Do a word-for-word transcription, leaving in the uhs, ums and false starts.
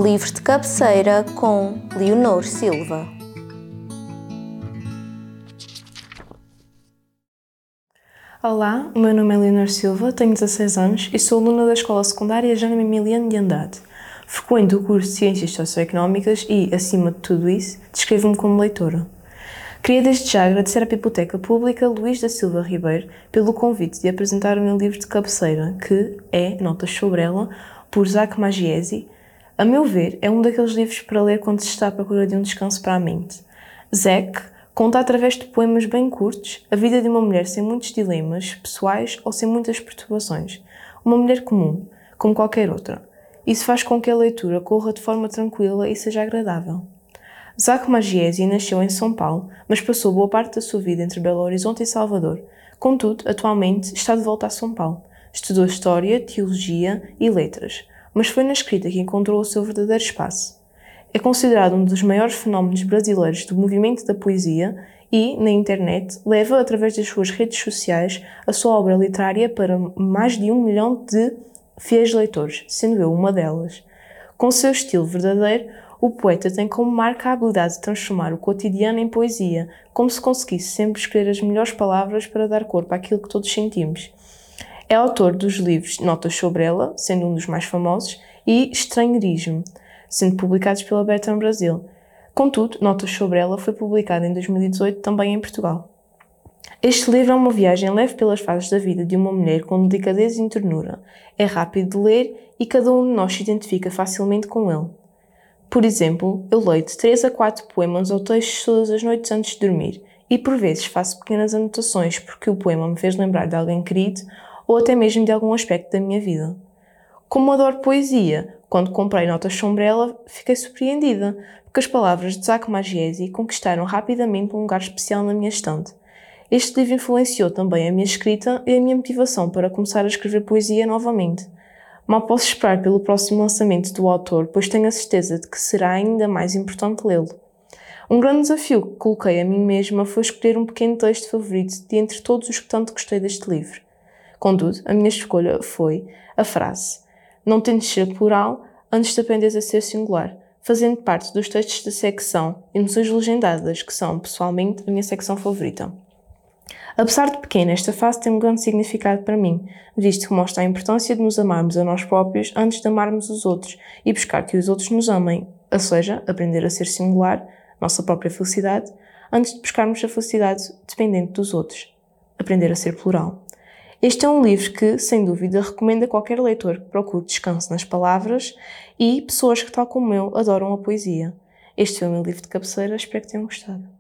Livros de cabeceira com Leonor Silva. Olá, o meu nome é Leonor Silva, tenho dezasseis anos e sou aluna da Escola Secundária Jaime Emiliano de Andrade. Frequento o curso de Ciências Socioeconómicas e, acima de tudo isso, descrevo-me como leitora. Queria desde já agradecer à Biblioteca Pública Luís da Silva Ribeiro pelo convite de apresentar o meu livro de cabeceira, que é Notas sobre ela, por Isaac Magiesi. A meu ver, é um daqueles livros para ler quando se está à procura de um descanso para a mente. Zach conta através de poemas bem curtos a vida de uma mulher sem muitos dilemas pessoais ou sem muitas perturbações. Uma mulher comum, como qualquer outra. Isso faz com que a leitura corra de forma tranquila e seja agradável. Isaac Magiesi nasceu em São Paulo, mas passou boa parte da sua vida entre Belo Horizonte e Salvador. Contudo, atualmente está de volta a São Paulo. Estudou História, Teologia e Letras, mas foi na escrita que encontrou o seu verdadeiro espaço. É considerado um dos maiores fenómenos brasileiros do movimento da poesia e, na internet, leva, através das suas redes sociais, a sua obra literária para mais de um milhão de fiéis leitores, sendo eu uma delas. Com o seu estilo verdadeiro, o poeta tem como marca a habilidade de transformar o cotidiano em poesia, como se conseguisse sempre escolher as melhores palavras para dar corpo àquilo que todos sentimos. É autor dos livros Notas sobre ela, sendo um dos mais famosos, e Estranheirismo, sendo publicados pela Bertrand Brasil. Contudo, Notas sobre ela foi publicado em dois mil e dezoito também em Portugal. Este livro é uma viagem leve pelas fases da vida de uma mulher com delicadeza e ternura. É rápido de ler e cada um de nós se identifica facilmente com ele. Por exemplo, eu leio de três a quatro poemas ou textos todas as noites antes de dormir e por vezes faço pequenas anotações porque o poema me fez lembrar de alguém querido ou até mesmo de algum aspecto da minha vida. Como adoro poesia, quando comprei Notas sobre ela, fiquei surpreendida, porque as palavras de Isaac Magiesi conquistaram rapidamente um lugar especial na minha estante. Este livro influenciou também a minha escrita e a minha motivação para começar a escrever poesia novamente. Mal posso esperar pelo próximo lançamento do autor, pois tenho a certeza de que será ainda mais importante lê-lo. Um grande desafio que coloquei a mim mesma foi escolher um pequeno texto favorito de entre todos os que tanto gostei deste livro. Contudo, a minha escolha foi a frase: não tentes ser plural antes de aprenderes a ser singular, fazendo parte dos textos da secção Emoções Legendadas, que são, pessoalmente, a minha secção favorita. Apesar de pequena, esta fase tem um grande significado para mim, visto que mostra a importância de nos amarmos a nós próprios antes de amarmos os outros e buscar que os outros nos amem, ou seja, aprender a ser singular, nossa própria felicidade, antes de buscarmos a felicidade dependente dos outros, aprender a ser plural. Este é um livro que, sem dúvida, recomendo a qualquer leitor que procure descanso nas palavras e pessoas que, tal como eu, adoram a poesia. Este foi o meu livro de cabeceira, espero que tenham gostado.